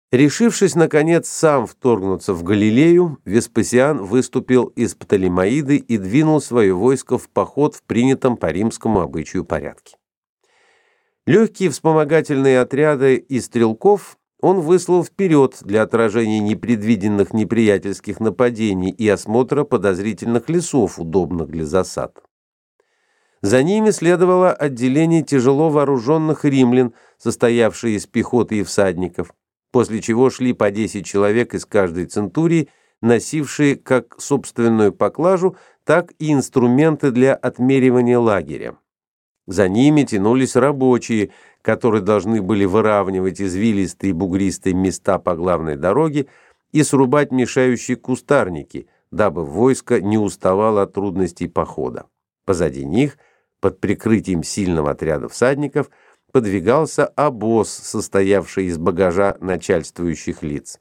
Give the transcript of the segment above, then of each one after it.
Решившись, наконец, сам вторгнуться в Галилею, Веспасиан выступил из Птолемаиды и двинул свое войско в поход в принятом по римскому обычаю порядке. Легкие вспомогательные отряды и стрелков он выслал вперед для отражения непредвиденных неприятельских нападений и осмотра подозрительных лесов, удобных для засад. За ними следовало отделение тяжело вооруженных римлян, состоявшее из пехоты и всадников, после чего шли по 10 человек из каждой центурии, носившие как собственную поклажу, так и инструменты для отмеривания лагеря. За ними тянулись рабочие, которые должны были выравнивать извилистые и бугристые места по главной дороге и срубать мешающие кустарники, дабы войско не уставало от трудностей похода. Позади них, под прикрытием сильного отряда всадников, подвигался обоз, состоявший из багажа начальствующих лиц.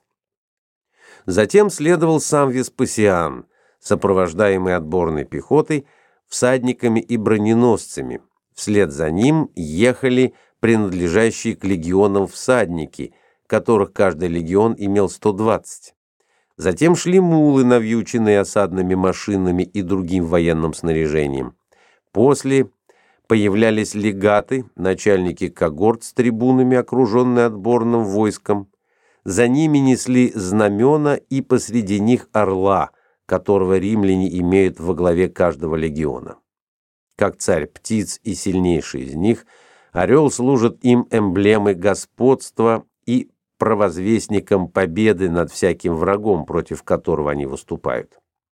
Затем следовал сам Веспасиан, сопровождаемый отборной пехотой, всадниками и броненосцами. Вслед за ним ехали принадлежащие к легионам всадники, которых каждый легион имел 120. Затем шли мулы, навьюченные осадными машинами и другим военным снаряжением. После появлялись легаты, начальники когорт с трибунами, окруженные отборным войском. За ними несли знамена и посреди них орла, которого римляне имеют во главе каждого легиона. Как царь птиц и сильнейший из них, орел служит им эмблемой господства и провозвестником победы над всяким врагом, против которого они выступают.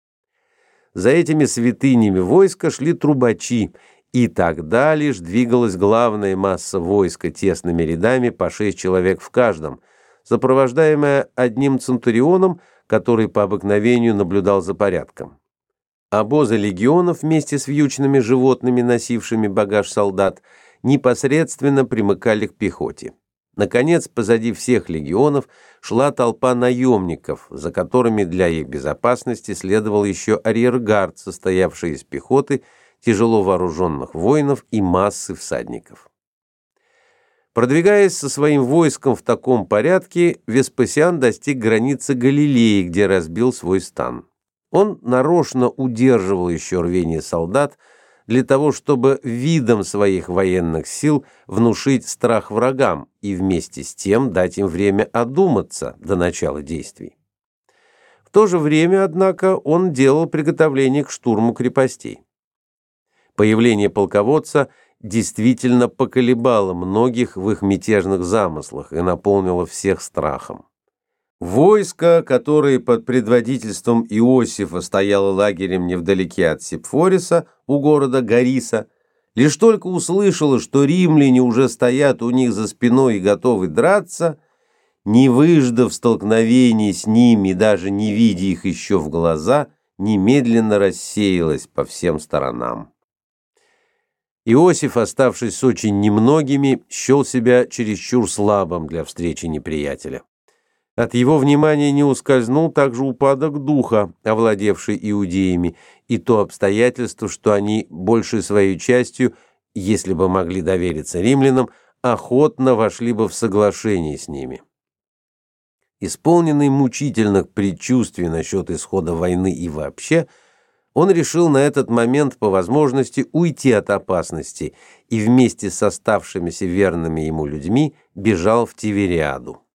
За этими святынями войска шли трубачи, и тогда лишь двигалась главная масса войска тесными рядами по 6 человек в каждом, сопровождаемая одним центурионом, который по обыкновению наблюдал за порядком. Обозы легионов вместе с вьючными животными, носившими багаж солдат, непосредственно примыкали к пехоте. Наконец, позади всех легионов шла толпа наемников, за которыми для их безопасности следовал еще арьергард, состоявший из пехоты, тяжело вооруженных воинов и массы всадников. Продвигаясь со своим войском в таком порядке, Веспасиан достиг границы Галилеи, где разбил свой стан. Он нарочно удерживал еще рвение солдат для того, чтобы видом своих военных сил внушить страх врагам и вместе с тем дать им время одуматься до начала действий. В то же время, однако, он делал приготовление к штурму крепостей. Появление полководца действительно поколебало многих в их мятежных замыслах и наполнило всех страхом. Войско, которое под предводительством Иосифа стояло лагерем невдалеке от Сепфориса, у города Гариса, лишь только услышало, что римляне уже стоят у них за спиной и готовы драться, не выждав столкновений с ними, даже не видя их еще в глаза, немедленно рассеялось по всем сторонам. Иосиф, оставшись с очень немногими, счел себя чересчур слабым для встречи неприятеля. От его внимания не ускользнул также упадок духа, овладевший иудеями, и то обстоятельство, что они большей своей частью, если бы могли довериться римлянам, охотно вошли бы в соглашение с ними. Исполненный мучительных предчувствий насчет исхода войны и вообще, он решил на этот момент по возможности уйти от опасности и вместе с оставшимися верными ему людьми бежал в Тивериаду.